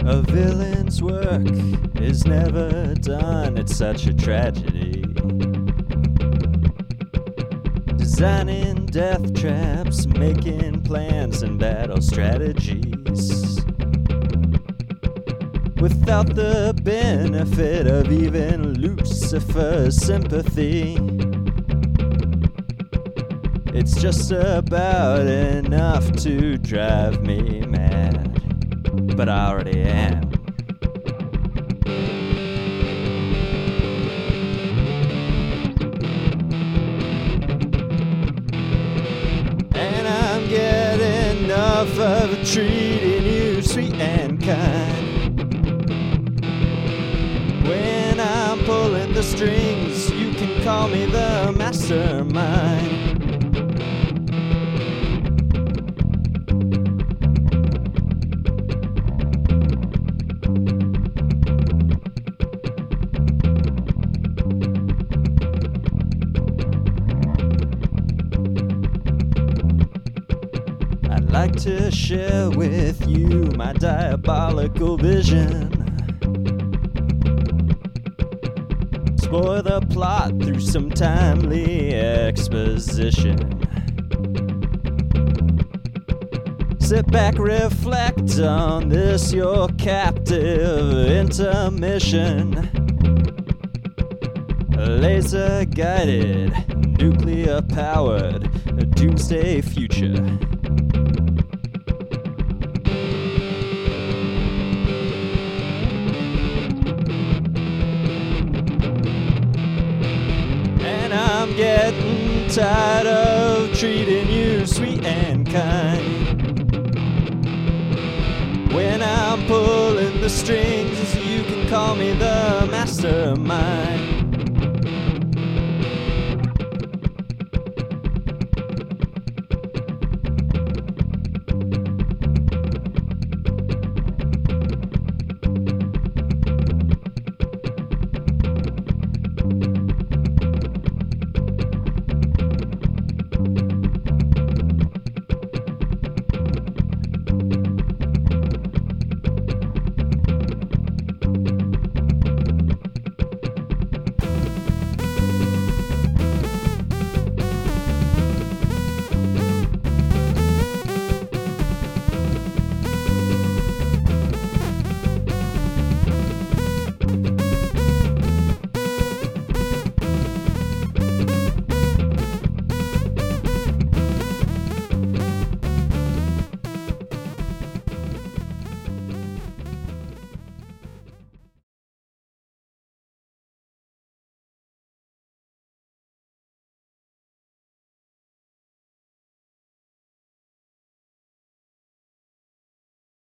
A villain's work is never done, it's such a tragedy. Designing death traps, making plans and battle strategies, without the benefit of even Lucifer's sympathy. It's just about enough to drive me mad, but I already am. And I'm getting enough of treating you sweet and kind. When I'm pulling the strings, you can call me the mastermind. I'd like to share with you my diabolical vision. Explore the plot through some timely exposition. Sit back, reflect on this, your captive intermission. Laser guided, nuclear powered, a doomsday future. And I'm getting tired of treating you sweet and kind. When I'm pulling the strings, you can call me the mastermind.